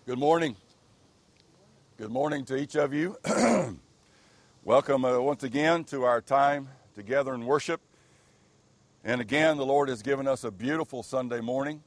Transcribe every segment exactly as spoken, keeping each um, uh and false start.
Good morning. Good morning to each of you. Welcome uh, once again to our time together in worship. And again, the Lord has given us a beautiful Sunday morning.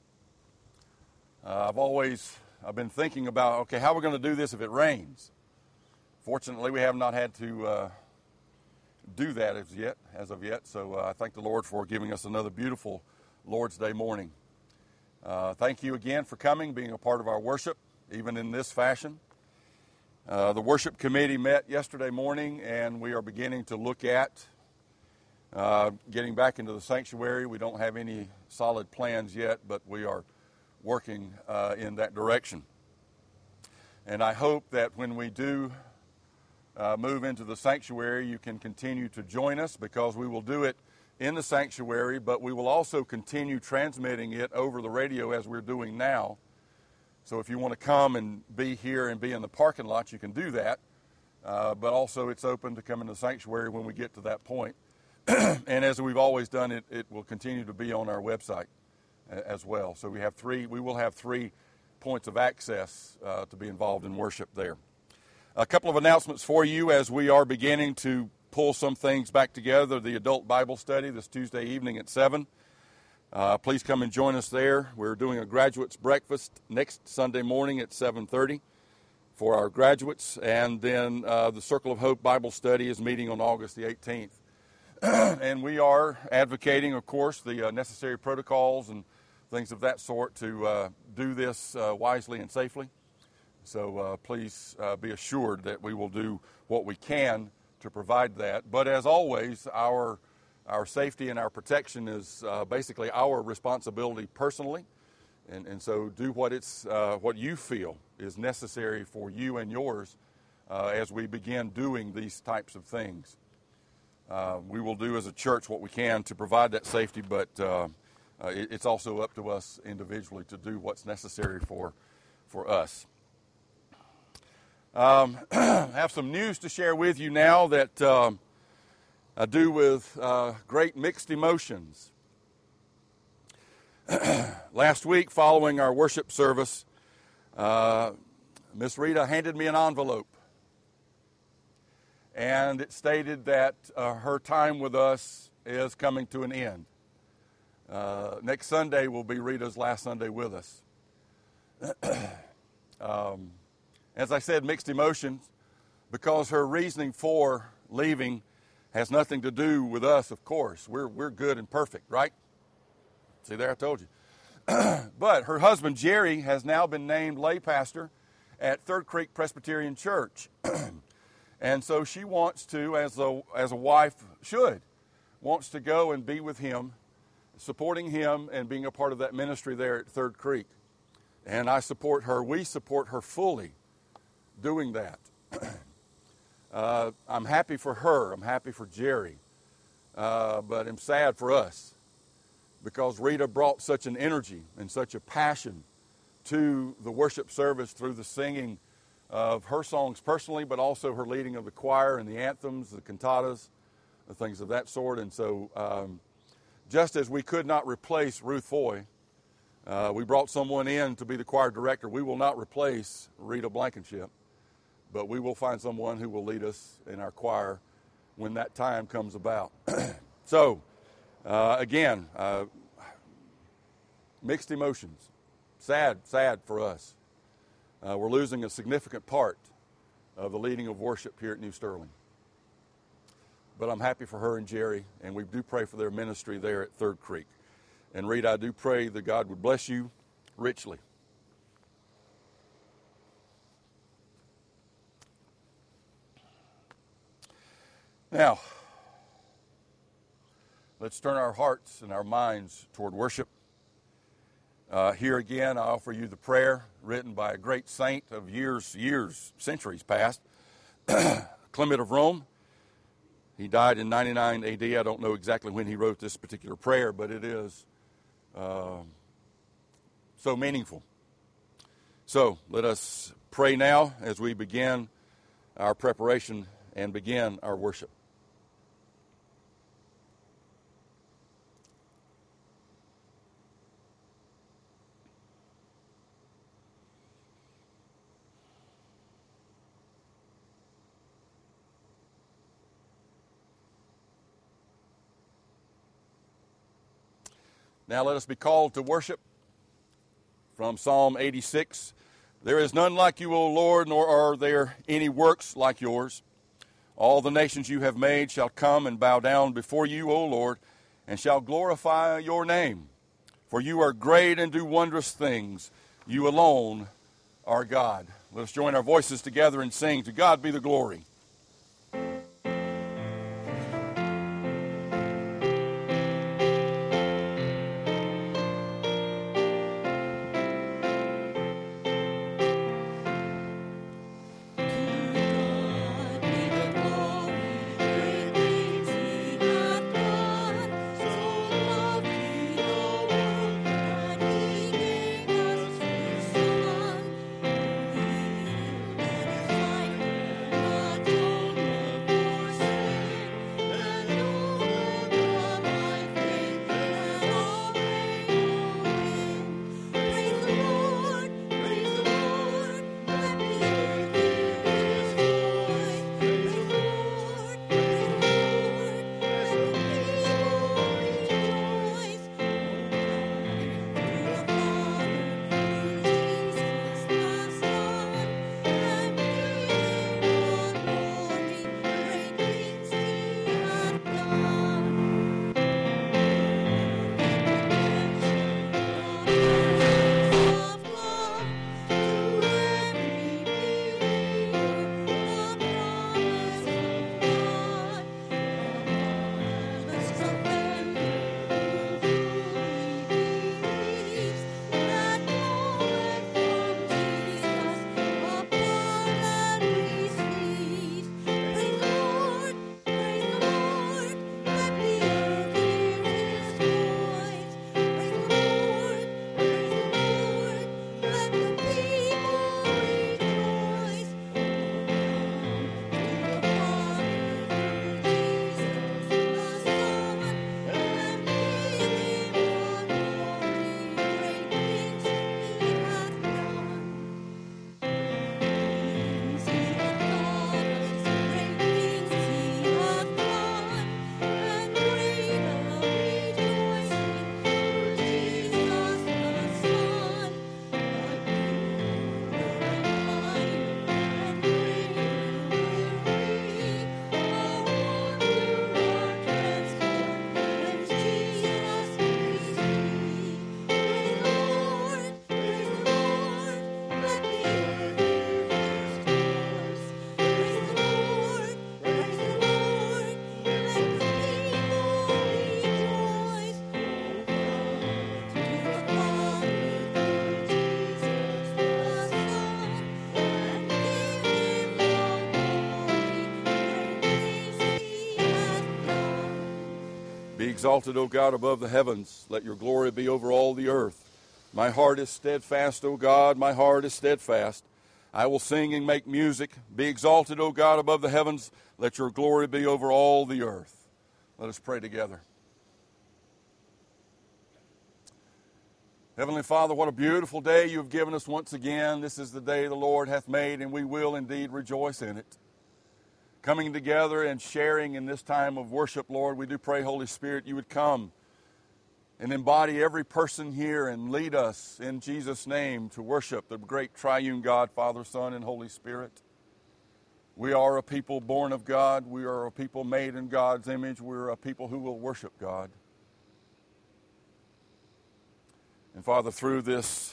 Uh, I've always I've been thinking about, okay, how are we going to do this if it rains? Fortunately, we have not had to uh, do that as yet, as of yet. So uh, I thank the Lord for giving us another beautiful Lord's Day morning. Uh, thank you again for coming, being a part of our worship, even in this fashion. Uh, the worship committee met yesterday morning, and we are beginning to look at uh, getting back into the sanctuary. We don't have any solid plans yet, but we are working uh, in that direction. And I hope that when we do uh, move into the sanctuary, you can continue to join us, because we will do it in the sanctuary, but we will also continue transmitting it over the radio as we're doing now. So if you want to come and be here and be in the parking lot, you can do that. Uh, but also it's open to come in the sanctuary when we get to that point. And as we've always done, it, it will continue to be on our website as well. So we have three, we will have three points of access uh, to be involved in worship there. A couple of announcements for you as we are beginning to pull some things back together. The adult Bible study this Tuesday evening at seven. Uh, please come and join us there. We're doing a graduates breakfast next Sunday morning at seven thirty for our graduates. And then uh, the Circle of Hope Bible study is meeting on August the eighteenth. And we are advocating, of course, the uh, necessary protocols and things of that sort to uh, do this uh, wisely and safely. So uh, please uh, be assured that we will do what we can to provide that. But as always, our our safety and our protection is uh, basically our responsibility personally, and and so do what it's uh, what you feel is necessary for you and yours uh, as we begin doing these types of things. Uh, we will do as a church what we can to provide that safety, but uh, uh, it, it's also up to us individually to do what's necessary for for us. Um, I have some news to share with you now that um, I do with uh, great mixed emotions. Last week, following our worship service, uh, Miss Rita handed me an envelope. And it stated that uh, her time with us is coming to an end. Uh, next Sunday will be Rita's last Sunday with us. um, As I said, mixed emotions, because her reasoning for leaving has nothing to do with us, of course. We're we're good and perfect, right? See there, I told you. But her husband, Jerry, has now been named lay pastor at Third Creek Presbyterian Church. And so she wants to, as a, as a wife should, wants to go and be with him, supporting him and being a part of that ministry there at Third Creek. And I support her. We support her fully doing that. uh, I'm happy for her. I'm happy for Jerry. Uh, but I'm sad for us, because Rita brought such an energy and such a passion to the worship service through the singing of her songs personally, but also her leading of the choir and the anthems, the cantatas, the things of that sort. And so um, just as we could not replace Ruth Foy, uh, we brought someone in to be the choir director. We will not replace Rita Blankenship, but we will find someone who will lead us in our choir when that time comes about. So, uh, again, uh, mixed emotions. Sad, sad for us. Uh, we're losing a significant part of the leading of worship here at New Sterling. But I'm happy for her and Jerry, and we do pray for their ministry there at Third Creek. And Rita, I do pray that God would bless you richly. Now, let's turn our hearts and our minds toward worship. Uh, here again, I offer you the prayer written by a great saint of years, years, centuries past, Clement of Rome. He died in ninety-nine A D. I don't know exactly when he wrote this particular prayer, but it is uh, so meaningful. So let us pray now as we begin our preparation and begin our worship. Now let us be called to worship from Psalm eighty-six. There is none like you, O Lord, nor are there any works like yours. All the nations you have made shall come and bow down before you, O Lord, and shall glorify your name. For you are great and do wondrous things. You alone are God. Let us join our voices together and sing, To God be the glory. Be exalted, O God, above the heavens. Let your glory be over all the earth. My heart is steadfast, O God, my heart is steadfast. I will sing and make music. Be exalted, O God, above the heavens. Let your glory be over all the earth. Let us pray together. Heavenly Father, what a beautiful day you have given us once again. This is the day the Lord hath made, and we will indeed rejoice in it. Coming together and sharing in this time of worship, Lord, we do pray, Holy Spirit, you would come and embody every person here and lead us in Jesus' name to worship the great triune God, Father, Son, and Holy Spirit. We are a people born of God. We are a people made in God's image. We are a people who will worship God. And Father, through this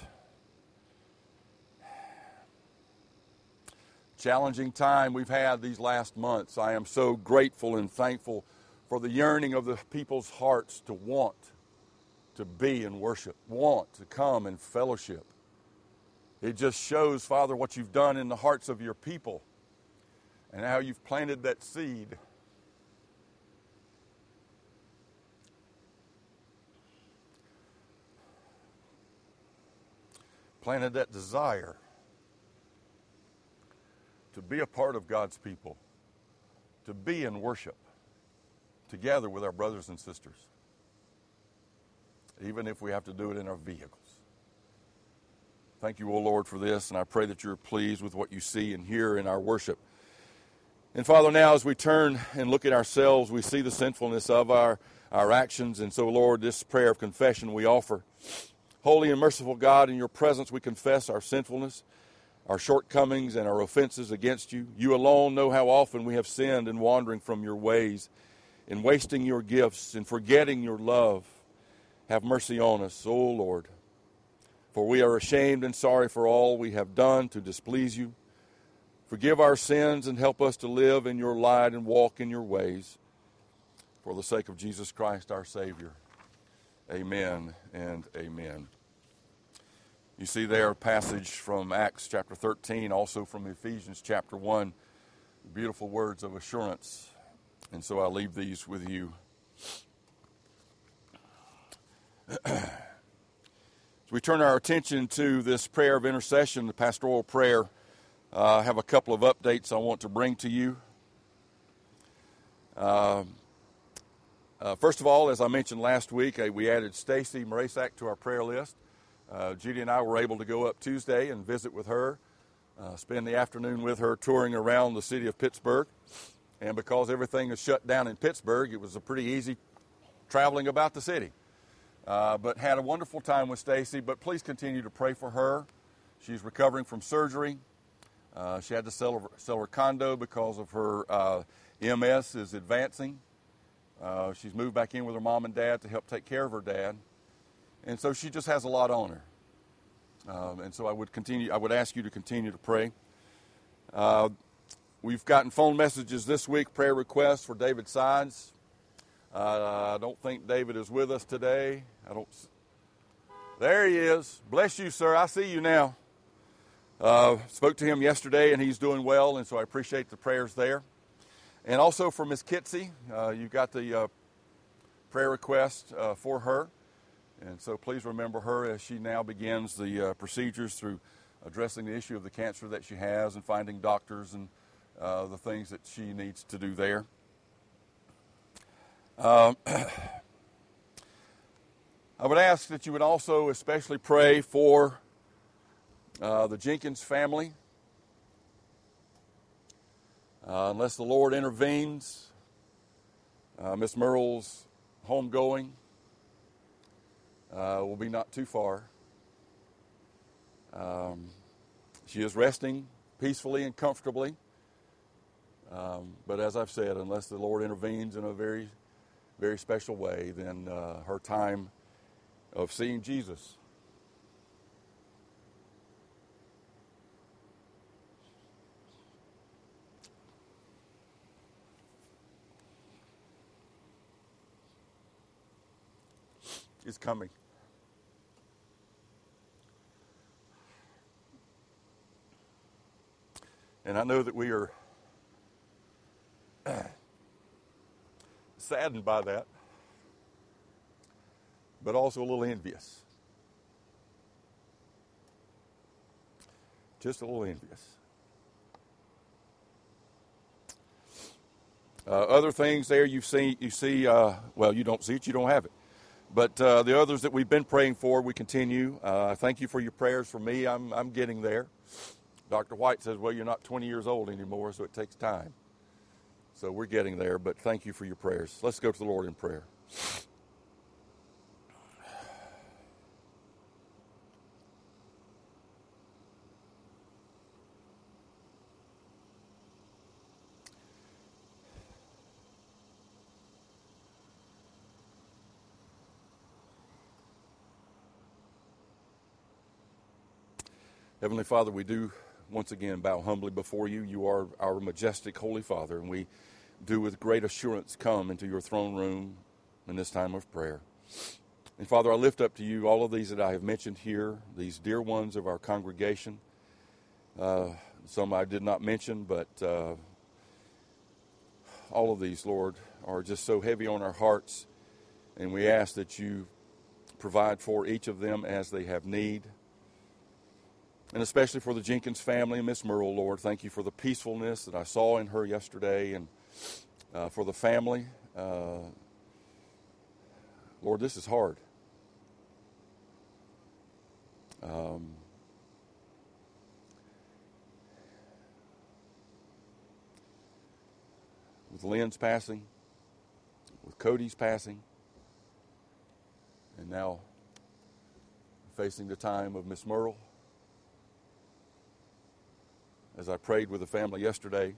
challenging time we've had these last months, I am so grateful and thankful for the yearning of the people's hearts to want to be in worship, want to come and fellowship. It just shows, Father, what you've done in the hearts of your people and how you've planted that seed. Planted that desire to be a part of God's people, to be in worship together with our brothers and sisters, even if we have to do it in our vehicles. Thank you, O Lord, for this, and I pray that you're pleased with what you see and hear in our worship. And Father, now as we turn and look at ourselves, we see the sinfulness of our, our actions. And so, Lord, this prayer of confession we offer. Holy and merciful God, in your presence we confess our sinfulness, our shortcomings, and our offenses against you. You alone know how often we have sinned in wandering from your ways, in wasting your gifts, in forgetting your love. Have mercy on us, O Lord, for we are ashamed and sorry for all we have done to displease you. Forgive our sins and help us to live in your light and walk in your ways. For the sake of Jesus Christ, our Savior. Amen and amen. You see there a passage from Acts chapter thirteen, also from Ephesians chapter one, beautiful words of assurance. And so I leave these with you. As we turn our attention to this prayer of intercession, the pastoral prayer, uh, I have a couple of updates I want to bring to you. Uh, uh, first of all, as I mentioned last week, uh, we added Stacy Marasak to our prayer list. Uh, Judy and I were able to go up Tuesday and visit with her, uh, spend the afternoon with her touring around the city of Pittsburgh. And because everything is shut down in Pittsburgh, it was a pretty easy traveling about the city. Uh, but had a wonderful time with Stacy. But please continue to pray for her. She's recovering from surgery. Uh, she had to sell her, sell her condo because of her uh, M S is advancing. Uh, she's moved back in with her mom and dad to help take care of her dad. And so she just has a lot on her. Um, and so I would continue. I would ask you to continue to pray. Uh, we've gotten phone messages this week, prayer requests for David Sides. Uh, I don't think David is with us today. I don't. There he is. Bless you, sir. I see you now. Uh, spoke to him yesterday, and he's doing well, and so I appreciate the prayers there. And also for Miss Kitsy, uh, you got the uh, prayer request uh, for her. And so please remember her as she now begins the uh, procedures through addressing the issue of the cancer that she has and finding doctors and uh, the things that she needs to do there. Um, I would ask that you would also especially pray for uh, the Jenkins family. Uh, unless the Lord intervenes, uh, Miss Merle's homegoing uh, will be not too far. Um, she is resting peacefully and comfortably. Um, but as I've said, unless the Lord intervenes in a very very special way, then uh, her time of seeing Jesus is coming. And I know that we are saddened by that, but also a little envious. Just a little envious. Uh, other things there you see, you see. Uh, well, you don't see it, you don't have it. But uh, the others that we've been praying for, we continue. Uh, thank you for your prayers for me. I'm I'm getting there. Doctor White says, well, you're not twenty years old anymore, so it takes time. So we're getting there, but thank you for your prayers. Let's go to the Lord in prayer. Heavenly Father, we do once again bow humbly before you. You are our majestic Holy Father, and we do with great assurance come into your throne room in this time of prayer. And Father, I lift up to you all of these that I have mentioned here, these dear ones of our congregation. Uh, some I did not mention, but uh, all of these, Lord, are just so heavy on our hearts, and we ask that you provide for each of them as they have need. And especially for the Jenkins family and Miss Merle, Lord, thank you for the peacefulness that I saw in her yesterday, and uh, for the family. Uh, Lord, this is hard. Um, with Lynn's passing, with Cody's passing, now facing the time of Miss Merle. As I prayed with the family yesterday,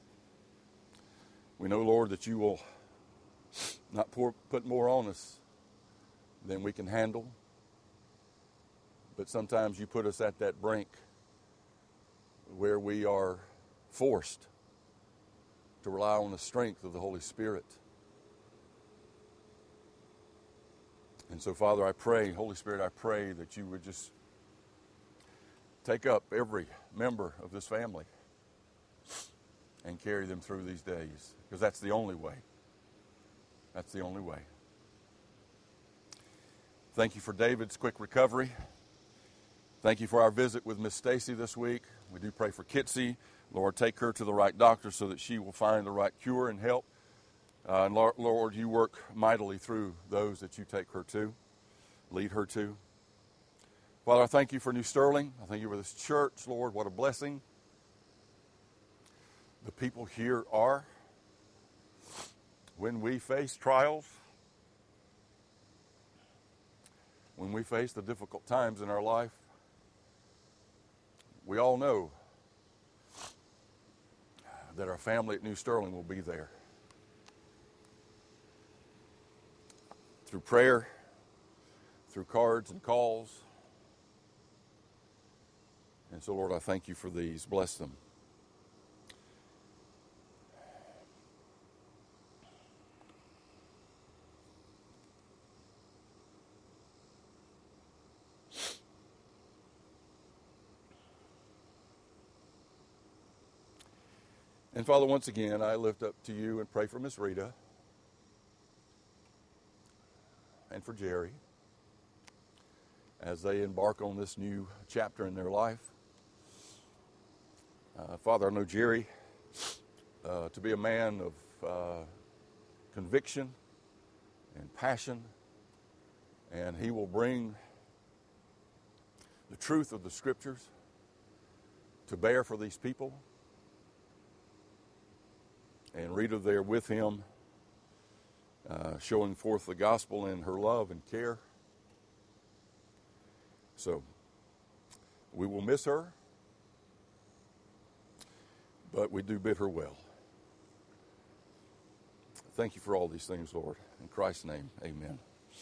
we know, Lord, that you will not pour, put more on us than we can handle. But sometimes you put us at that brink where we are forced to rely on the strength of the Holy Spirit. And so, Father, I pray, Holy Spirit, I pray that you would just take up every member of this family and carry them through these days, because that's the only way. That's the only way. Thank you for David's quick recovery. Thank you for our visit with Miss Stacy this week. We do pray for Kitsy. Lord, take her to the right doctor so that she will find the right cure and help. Uh, and Lord, Lord, you work mightily through those that you take her to, lead her to. Father, I thank you for New Sterling. I thank you for this church, Lord. What a blessing the people here are. When we face trials, when we face the difficult times in our life, we all know that our family at New Sterling will be there. Through prayer, through cards and calls. And so, Lord, I thank you for these. Bless them. And Father, once again, I lift up to you and pray for Miss Rita and for Jerry as they embark on this new chapter in their life. Uh, Father, I know Jerry uh, to be a man of uh, conviction and passion, and he will bring the truth of the Scriptures to bear for these people. And Rita there with him, uh, showing forth the gospel in her love and care. So, we will miss her, but we do bid her well. Thank you for all these things, Lord. In Christ's name, amen.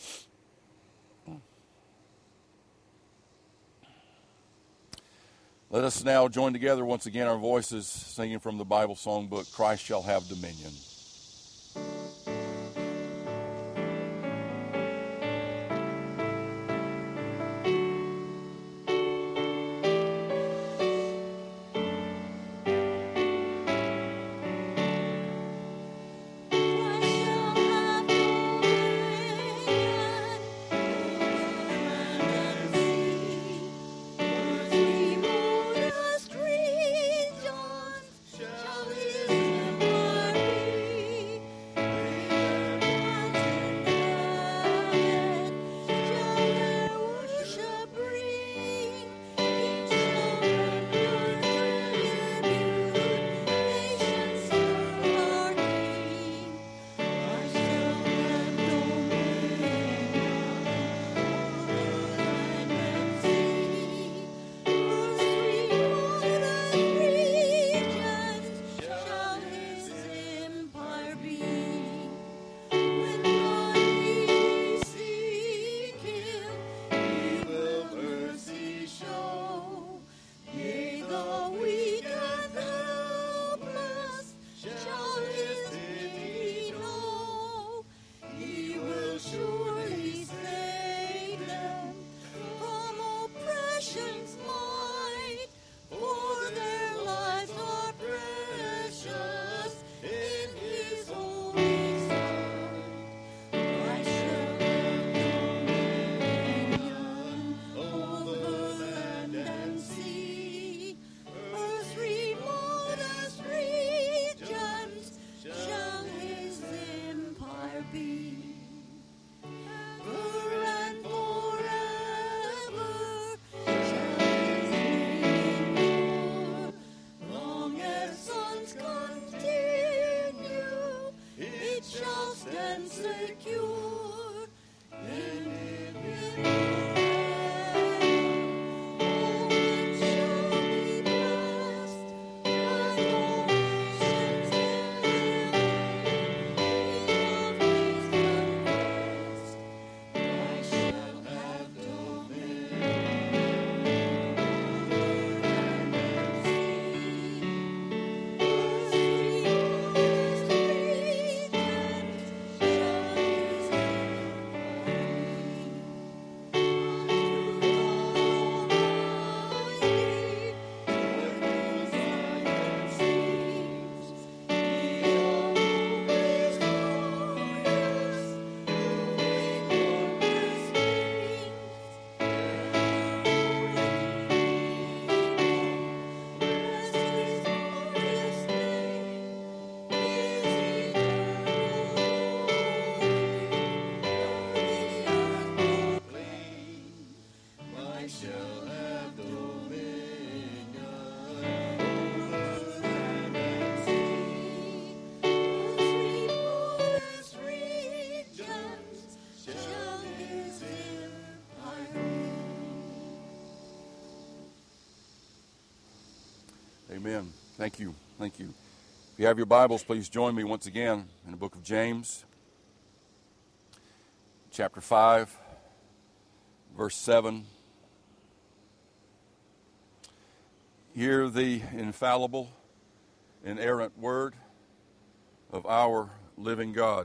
Let us now join together once again our voices singing from the Bible songbook, Christ Shall Have Dominion. Shall his memory Amen. Thank you. Thank you. If you have your Bibles, please join me once again in the book of James, chapter five, verse seven. Hear the infallible, inerrant word of our living God.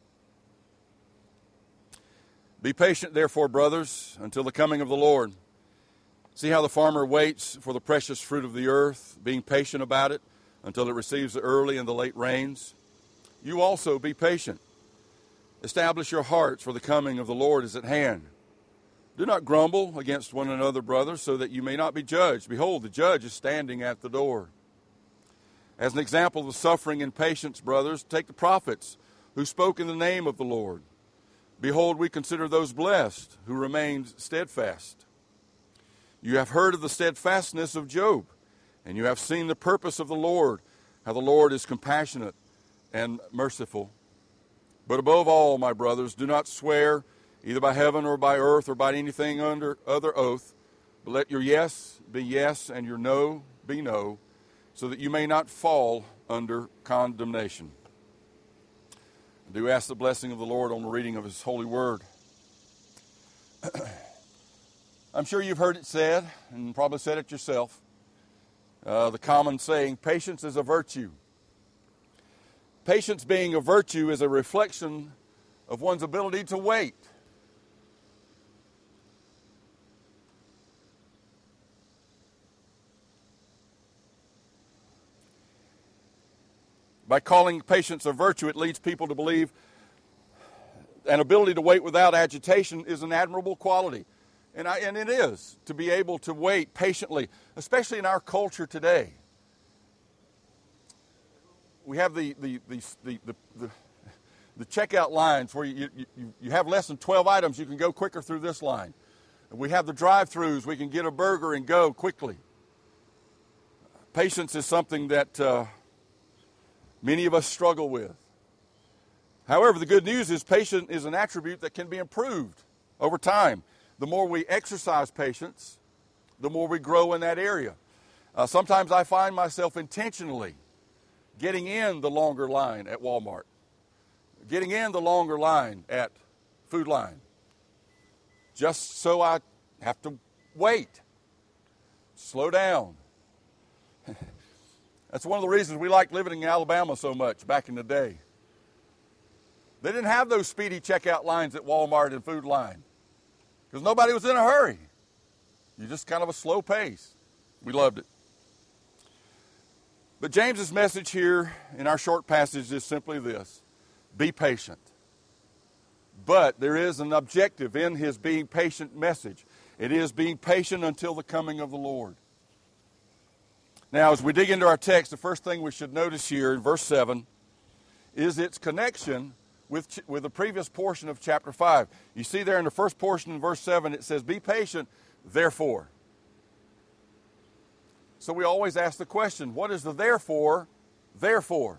Be patient, therefore, brothers, until the coming of the Lord. See how the farmer waits for the precious fruit of the earth, being patient about it until it receives the early and the late rains. You also be patient. Establish your hearts, for the coming of the Lord is at hand. Do not grumble against one another, brothers, so that you may not be judged. Behold, the judge is standing at the door. As an example of the suffering and patience, brothers, take the prophets who spoke in the name of the Lord. Behold, we consider those blessed who remained steadfast. You have heard of the steadfastness of Job, and you have seen the purpose of the Lord, how the Lord is compassionate and merciful. But above all, my brothers, do not swear either by heaven or by earth or by anything under other oath, but let your yes be yes and your no be no, so that you may not fall under condemnation. I do ask the blessing of the Lord on the reading of His holy word. I'm sure you've heard it said, and probably said it yourself, uh, the common saying, patience is a virtue. Patience being a virtue is a reflection of one's ability to wait. By calling patience a virtue, it leads people to believe an ability to wait without agitation is an admirable quality. And, I, and it is, to be able to wait patiently, especially in our culture today. We have the the the the, the, the, the checkout lines where you, you, you have less than twelve items, you can go quicker through this line. We have the drive-thrus, we can get a burger and go quickly. Patience is something that uh, many of us struggle with. However, the good news is patience is an attribute that can be improved over time. The more we exercise patience, the more we grow in that area. Uh, sometimes I find myself intentionally getting in the longer line at Walmart, getting in the longer line at Food Line, just so I have to wait, slow down. That's one of the reasons we liked living in Alabama so much back in the day. They didn't have those speedy checkout lines at Walmart and Food Line because nobody was in a hurry. You just kind of a slow pace. We loved it. But James's message here in our short passage is simply this: be patient. But there is an objective in his being patient message. It is being patient until the coming of the Lord. Now, as we dig into our text, the first thing we should notice here in verse seven is its connection with, with the previous portion of chapter five. You see there in the first portion in verse seven, it says, be patient, therefore. So we always ask the question, what is the therefore, therefore?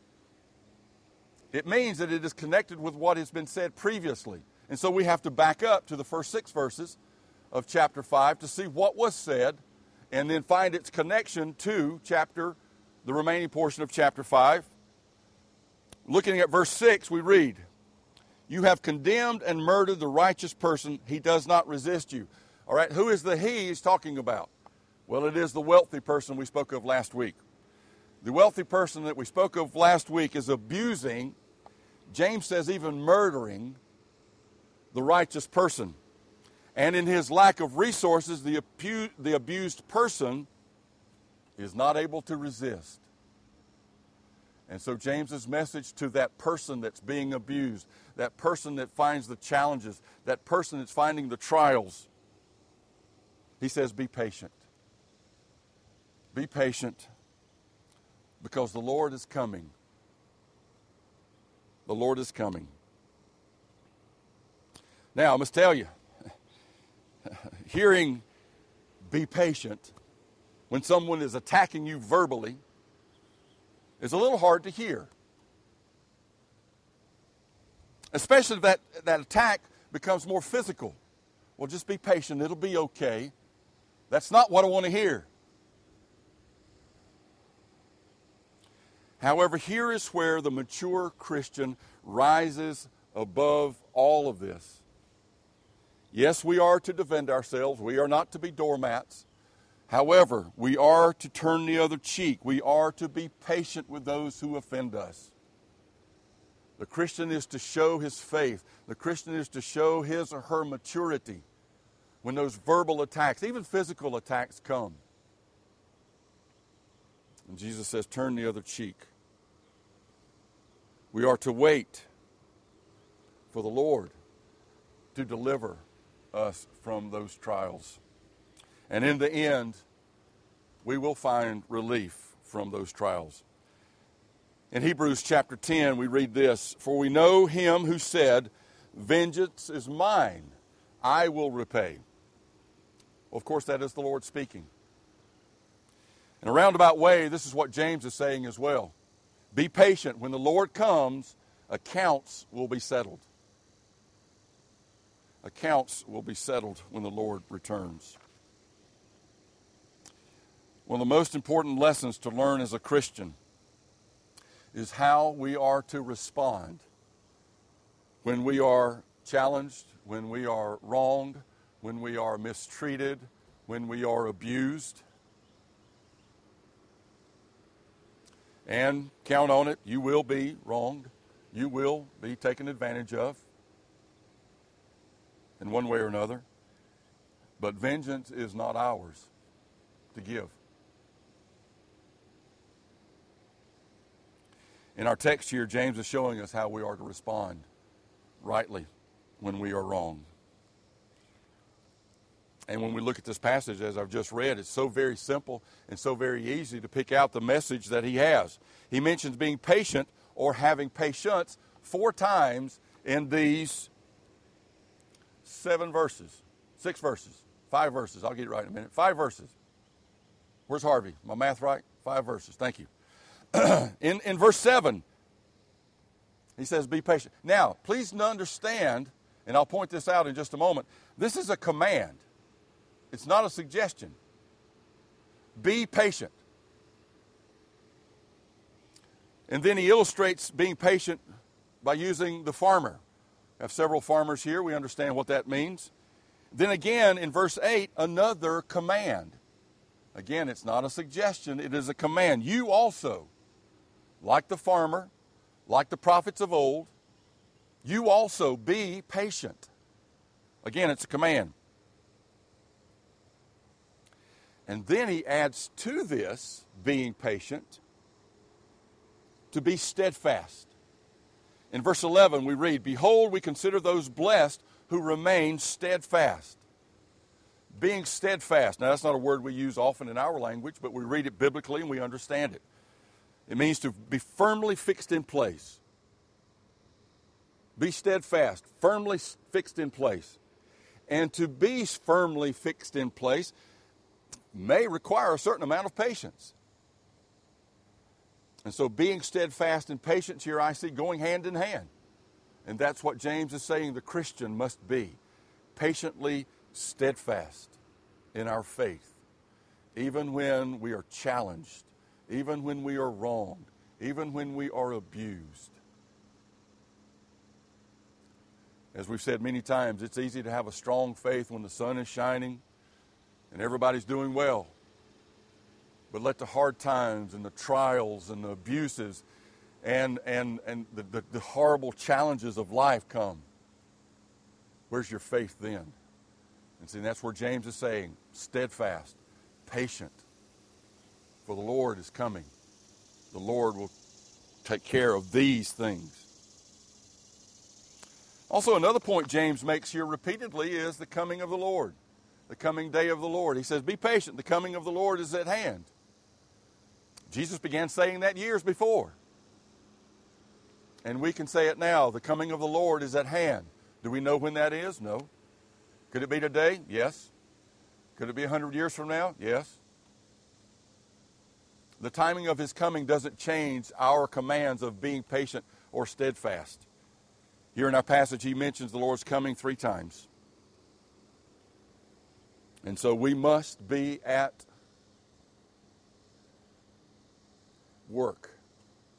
It means that it is connected with what has been said previously. And so we have to back up to the first six verses of chapter five to see what was said and then find its connection to chapter, the remaining portion of chapter five. Looking at verse six, we read, you have condemned and murdered the righteous person. He does not resist you. All right, who is the he he's talking about? Well, it is the wealthy person we spoke of last week. The wealthy person that we spoke of last week is abusing, James says even murdering, the righteous person. And in his lack of resources, the, abu- the abused person is not able to resist. And so James's message to that person that's being abused, that person that finds the challenges, that person that's finding the trials, he says, be patient. Be patient because the Lord is coming. The Lord is coming. Now, I must tell you, hearing be patient when someone is attacking you verbally is a little hard to hear. Especially if that, that attack becomes more physical. Well, just be patient. It'll be okay. That's not what I want to hear. However, here is where the mature Christian rises above all of this. Yes, we are to defend ourselves. We are not to be doormats. However, we are to turn the other cheek. We are to be patient with those who offend us. The Christian is to show his faith. The Christian is to show his or her maturity when those verbal attacks, even physical attacks, come. And Jesus says, turn the other cheek. We are to wait for the Lord to deliver us from those trials. And in the end, we will find relief from those trials. In Hebrews chapter ten, we read this, for we know him who said, vengeance is mine, I will repay. Well, of course, that is the Lord speaking. In a roundabout way, this is what James is saying as well. Be patient. When the Lord comes, accounts will be settled. Accounts will be settled when the Lord returns. One of the most important lessons to learn as a Christian is how we are to respond when we are challenged, when we are wronged, when we are mistreated, when we are abused. And count on it, you will be wronged. You will be taken advantage of in one way or another. But vengeance is not ours to give. In our text here, James is showing us how we are to respond rightly when we are wrong. And when we look at this passage, as I've just read, it's so very simple and so very easy to pick out the message that he has. He mentions being patient or having patience four times in these seven verses, six verses, five verses. I'll get it right in a minute. Five verses. Where's Harvey? My math right? Five verses. Thank you. in, in verse seven, he says, be patient. Now, please understand, and I'll point this out in just a moment, this is a command. It's not a suggestion. Be patient. And then he illustrates being patient by using the farmer. We have several farmers here. We understand what that means. Then again, in verse eight, another command. Again, it's not a suggestion. It is a command. You also, like the farmer, like the prophets of old, you also be patient. Again, it's a command. And then he adds to this, being patient, to be steadfast. In verse eleven, we read, behold, we consider those blessed who remain steadfast. Being steadfast. Now, that's not a word we use often in our language, but we read it biblically and we understand it. It means to be firmly fixed in place. Be steadfast, firmly fixed in place. And to be firmly fixed in place may require a certain amount of patience. And so being steadfast and patient here, I see going hand in hand. And that's what James is saying the Christian must be. Patiently steadfast in our faith. Even when we are challenged. Even when we are wronged. Even when we are abused. As we've said many times, it's easy to have a strong faith when the sun is shining and everybody's doing well. But let the hard times and the trials and the abuses and, and, and the, the, the horrible challenges of life come. Where's your faith then? And see, that's where James is saying, steadfast, patient, for the Lord is coming. The Lord will take care of these things. Also, another point James makes here repeatedly is the coming of the Lord. The coming day of the Lord. He says, be patient. The coming of the Lord is at hand. Jesus began saying that years before. And we can say it now. The coming of the Lord is at hand. Do we know when that is? No. Could it be today? Yes. Could it be a hundred years from now? Yes. The timing of his coming doesn't change our commands of being patient or steadfast. Here in our passage, he mentions the Lord's coming three times. And so we must be at work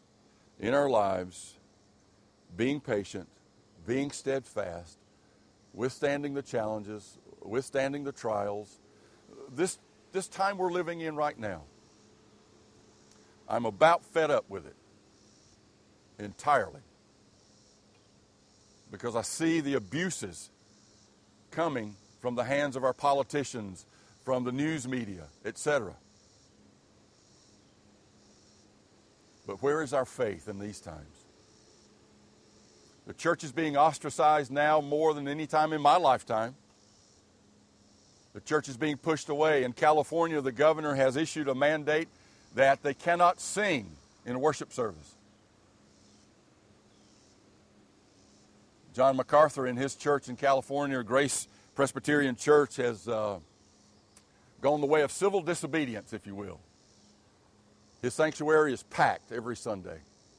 in our lives, being patient, being steadfast, withstanding the challenges, withstanding the trials. This, this time we're living in right now, I'm about fed up with it entirely, because I see the abuses coming from the hands of our politicians, from the news media, et cetera. But where is our faith in these times? The church is being ostracized now more than any time in my lifetime. The church is being pushed away. In California, the governor has issued a mandate that they cannot sing in a worship service. John MacArthur in his church in California, Grace Presbyterian Church, has uh, gone the way of civil disobedience, if you will. His sanctuary is packed every Sunday.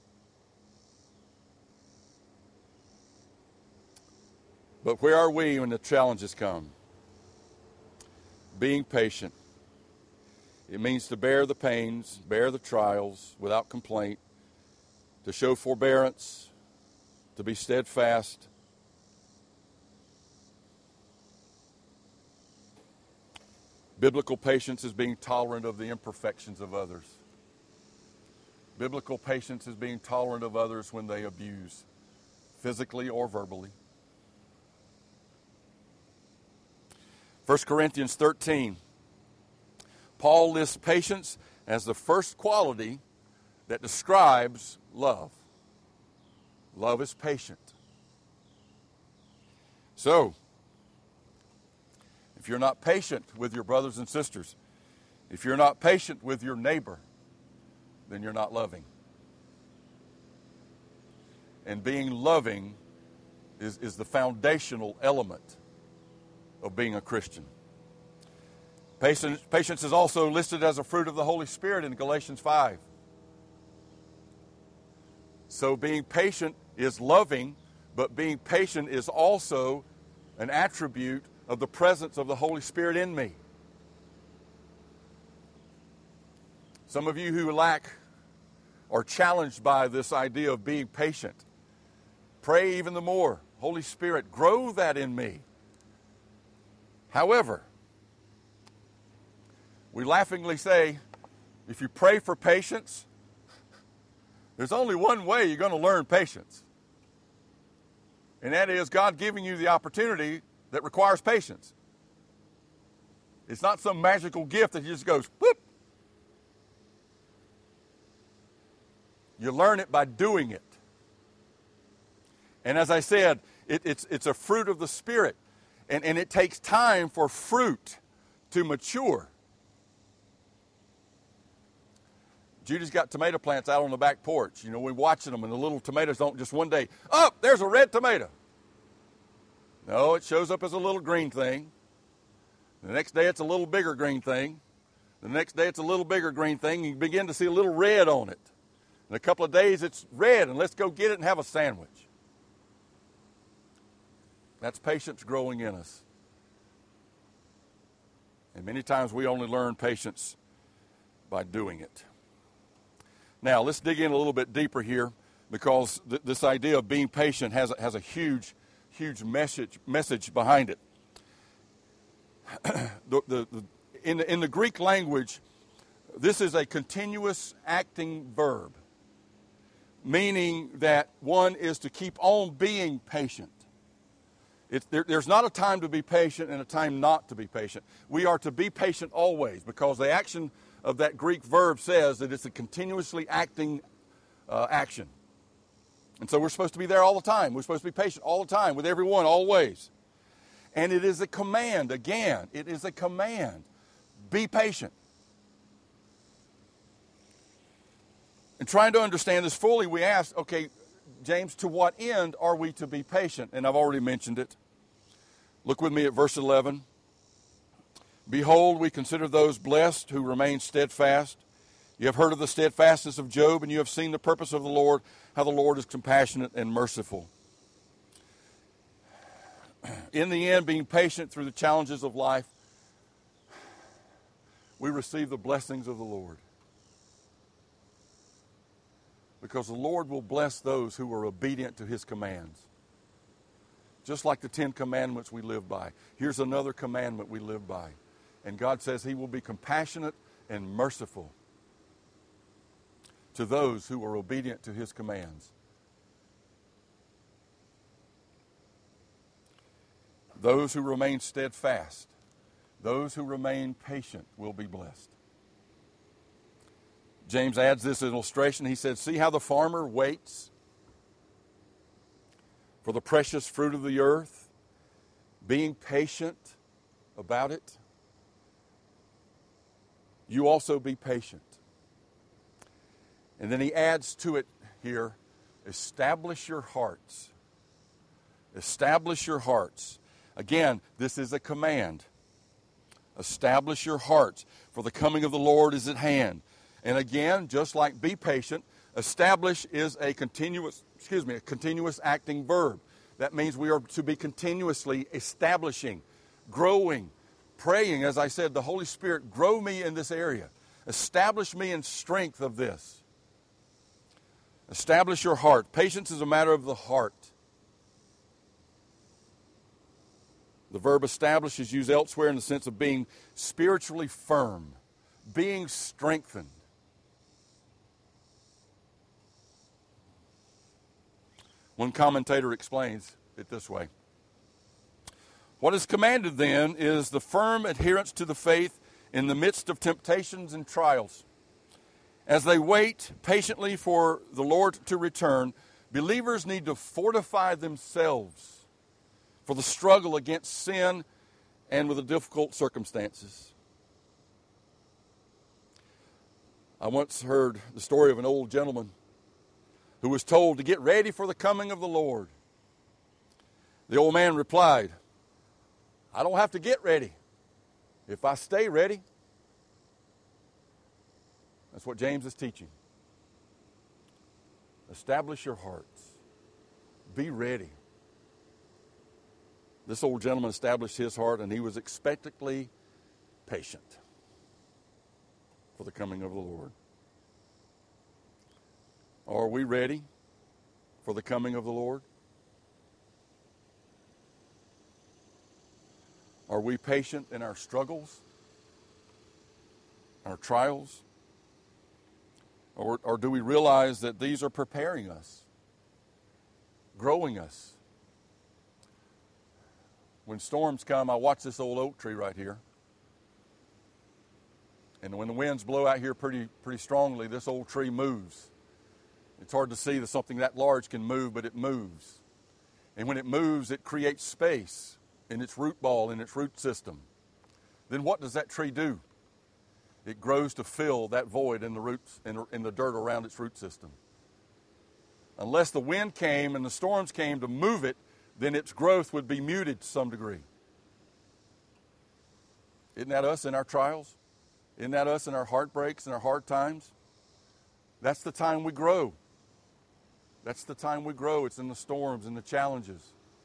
But where are we when the challenges come? Being patient. It means to bear the pains, bear the trials without complaint, to show forbearance, to be steadfast. Biblical patience is being tolerant of the imperfections of others. Biblical patience is being tolerant of others when they abuse, physically or verbally. First Corinthians thirteen, Paul lists patience as the first quality that describes love. Love is patient. So, if you're not patient with your brothers and sisters, if you're not patient with your neighbor, then you're not loving. And being loving is, is the foundational element of being a Christian. Patience, patience is also listed as a fruit of the Holy Spirit in Galatians five. So being patient is loving, but being patient is also an attribute of the presence of the Holy Spirit in me. Some of you who lack or challenged by this idea of being patient, pray even the more. Holy Spirit, grow that in me. However, we laughingly say, if you pray for patience, there's only one way you're going to learn patience. And that is God giving you the opportunity that requires patience. It's not some magical gift that just goes, whoop. You learn it by doing it. And as I said, it, it's, it's a fruit of the Spirit. And, and it takes time for fruit to mature. Judy's got tomato plants out on the back porch. You know, we're watching them, and the little tomatoes don't just one day, oh, there's a red tomato. No, it shows up as a little green thing. The next day it's a little bigger green thing. The next day it's a little bigger green thing. You begin to see a little red on it. In a couple of days it's red, and let's go get it and have a sandwich. That's patience growing in us. And many times we only learn patience by doing it. Now, let's dig in a little bit deeper here, because th- this idea of being patient has a, has a huge, huge message message behind it. the, the, the, in, the, in the Greek language, this is a continuous acting verb, meaning that one is to keep on being patient. It, there, there's not a time to be patient and a time not to be patient. We are to be patient always, because the action of that Greek verb says that it's a continuously acting uh, action. And so we're supposed to be there all the time. We're supposed to be patient all the time with everyone, always. And it is a command. Again, it is a command. Be patient. And trying to understand this fully, we asked, okay, James, to what end are we to be patient? And I've already mentioned it. Look with me at verse eleven. Behold, we consider those blessed who remain steadfast. You have heard of the steadfastness of Job, and you have seen the purpose of the Lord, how the Lord is compassionate and merciful. In the end, being patient through the challenges of life, we receive the blessings of the Lord. Because the Lord will bless those who are obedient to his commands. Just like the Ten Commandments we live by. Here's another commandment we live by. And God says he will be compassionate and merciful to those who are obedient to his commands. Those who remain steadfast, those who remain patient will be blessed. James adds this illustration. He said, see how the farmer waits for the precious fruit of the earth, being patient about it. You also be patient. And then he adds to it here, establish your hearts. Establish your hearts. Again, this is a command. Establish your hearts, for the coming of the Lord is at hand. And again, just like be patient, establish is a continuous, excuse me, a continuous acting verb. That means we are to be continuously establishing, growing, praying. As I said, the Holy Spirit, grow me in this area. Establish me in strength of this. Establish your heart. Patience is a matter of the heart. The verb establish is used elsewhere in the sense of being spiritually firm, being strengthened. One commentator explains it this way. What is commanded then is the firm adherence to the faith in the midst of temptations and trials. As they wait patiently for the Lord to return, believers need to fortify themselves for the struggle against sin and with the difficult circumstances. I once heard the story of an old gentleman who was told to get ready for the coming of the Lord. The old man replied, I don't have to get ready if I stay ready. That's what James is teaching. Establish your hearts. Be ready. This old gentleman established his heart, and he was expectantly patient for the coming of the Lord. Are we ready for the coming of the Lord? Are we patient in our struggles, our trials? Or, or do we realize that these are preparing us, growing us? When storms come, I watch this old oak tree right here. And when the winds blow out here pretty pretty strongly, this old tree moves. It's hard to see that something that large can move, but it moves. And when it moves, it creates space in its root ball, in its root system. Then what does that tree do? It grows to fill that void in the roots, in, in the dirt around its root system. Unless the wind came and the storms came to move it, then its growth would be muted to some degree. Isn't that us in our trials? Isn't that us in our heartbreaks and our hard times? That's the time we grow. That's the time we grow. It's in the storms and the challenges.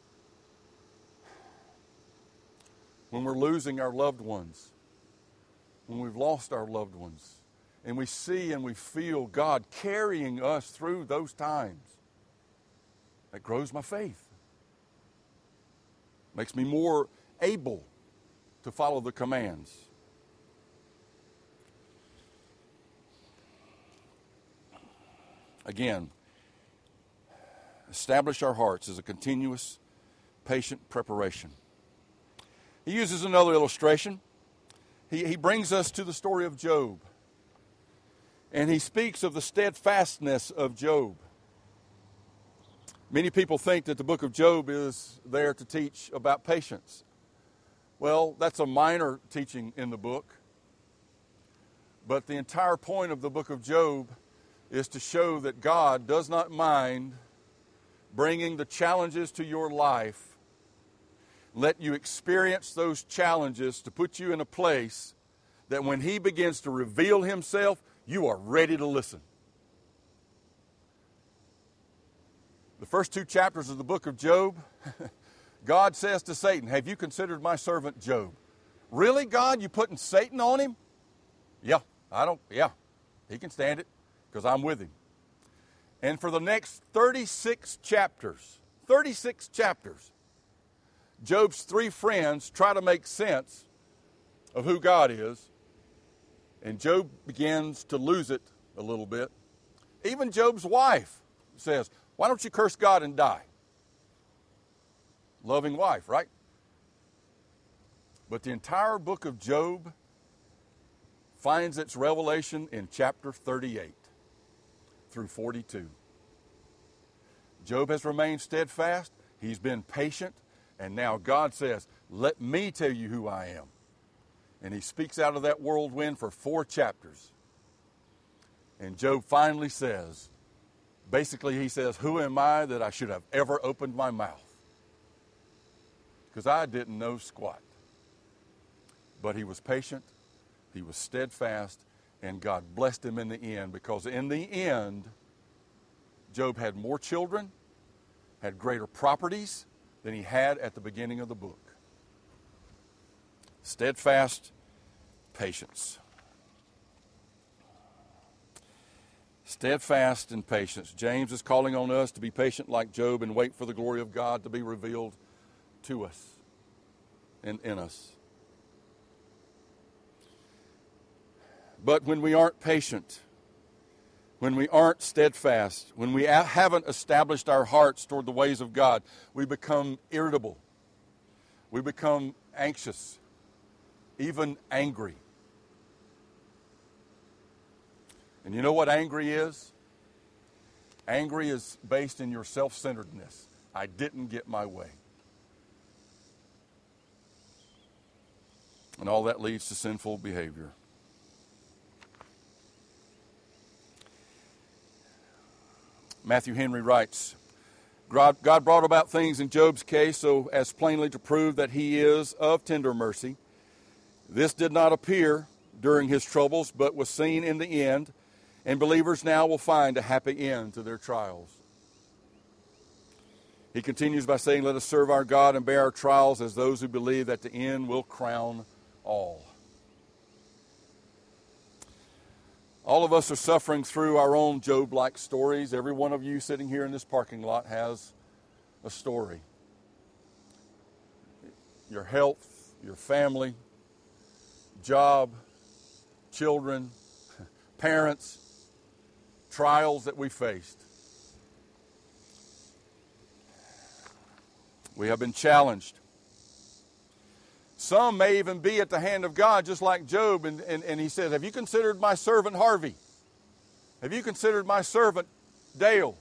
When we're losing our loved ones. When we've lost our loved ones. And we see and we feel God carrying us through those times. That grows my faith. Makes me more able to follow the commands. Again, establish our hearts as a continuous, patient preparation. He uses another illustration. He, he brings us to the story of Job. And he speaks of the steadfastness of Job. Many people think that the book of Job is there to teach about patience. Well, that's a minor teaching in the book. But the entire point of the book of Job is to show that God does not mind bringing the challenges to your life. Let you experience those challenges to put you in a place that when he begins to reveal himself, you are ready to listen. The first two chapters of the book of Job, God says to Satan, have you considered my servant Job? Really, God, you putting Satan on him? Yeah, I don't, yeah, he can stand it because I'm with him. And for the next thirty-six chapters, thirty-six chapters, Job's three friends try to make sense of who God is, and Job begins to lose it a little bit. Even Job's wife says, why don't you curse God and die? Loving wife, right? But the entire book of Job finds its revelation in chapter thirty-eight through forty-two. Job has remained steadfast. He's been patient. And now God says, let me tell you who I am. And he speaks out of that whirlwind for four chapters. And Job finally says, basically he says, who am I that I should have ever opened my mouth? Because I didn't know squat. But he was patient, he was steadfast, and God blessed him in the end, because in the end, Job had more children, had greater properties than he had at the beginning of the book. Steadfast patience. Steadfast and patience. James is calling on us to be patient like Job and wait for the glory of God to be revealed to us and in us. But when we aren't patient, when we aren't steadfast, when we haven't established our hearts toward the ways of God, we become irritable. We become anxious, even angry. And you know what angry is? Angry is based in your self-centeredness. I didn't get my way. And all that leads to sinful behavior. Matthew Henry writes, God, God brought about things in Job's case so as plainly to prove that he is of tender mercy. This did not appear during his troubles, but was seen in the end, and believers now will find a happy end to their trials. He continues by saying, let us serve our God and bear our trials as those who believe that the end will crown all. All of us are suffering through our own Job-like stories. Every one of you sitting here in this parking lot has a story. Your health, your family, job, children, parents, trials that we faced. We have been challenged. Some may even be at the hand of God, just like Job. And, and, and he says, have you considered my servant Harvey? Have you considered my servant Dale?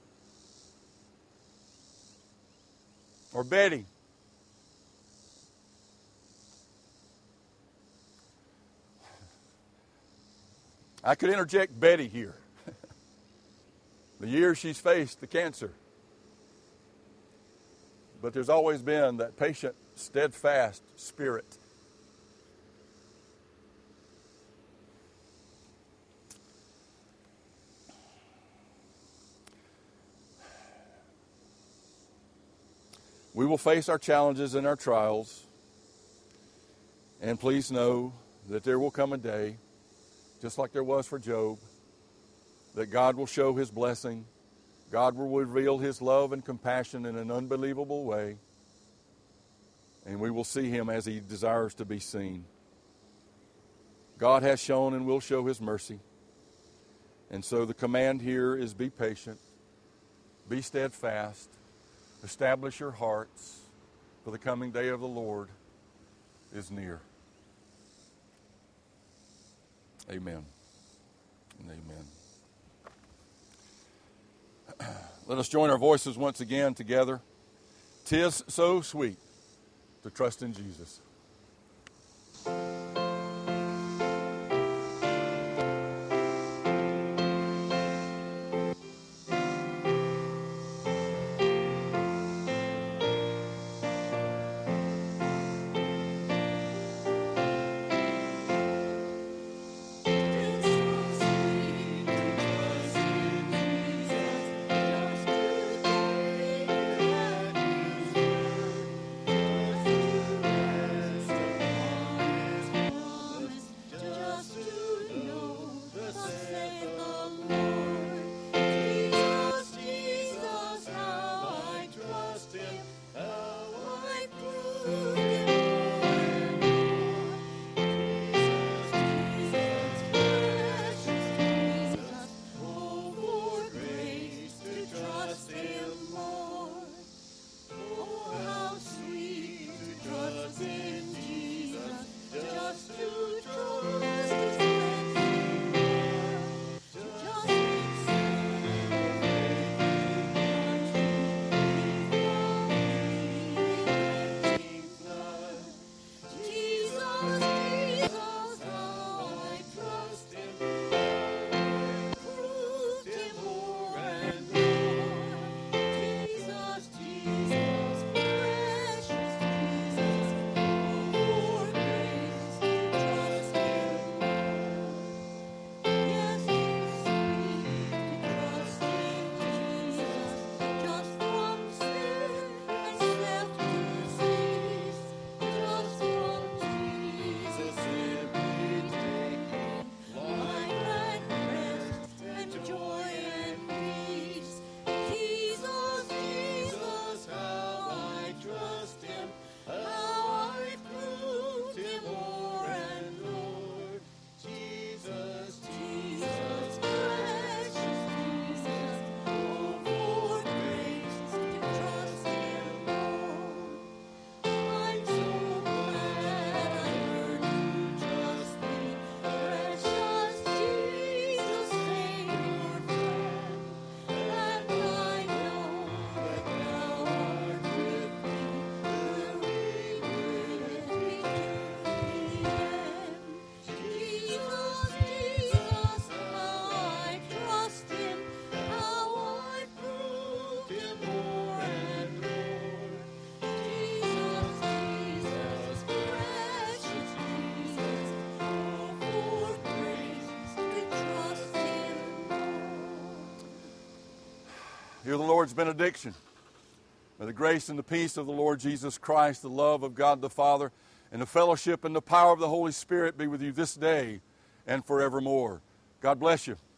Or Betty? I could interject Betty here. The years she's faced the cancer. But there's always been that patient, steadfast spirit. We will face our challenges and our trials. And please know that there will come a day, just like there was for Job, that God will show his blessing. God will reveal his love and compassion in an unbelievable way. And we will see him as he desires to be seen. God has shown and will show his mercy. And so the command here is be patient, be steadfast, establish your hearts, for the coming day of the Lord is near. Amen and amen. Let us join our voices once again together. 'Tis so sweet to trust in Jesus. Hear the Lord's benediction. May the grace and the peace of the Lord Jesus Christ, the love of God the Father, and the fellowship and the power of the Holy Spirit be with you this day and forevermore. God bless you.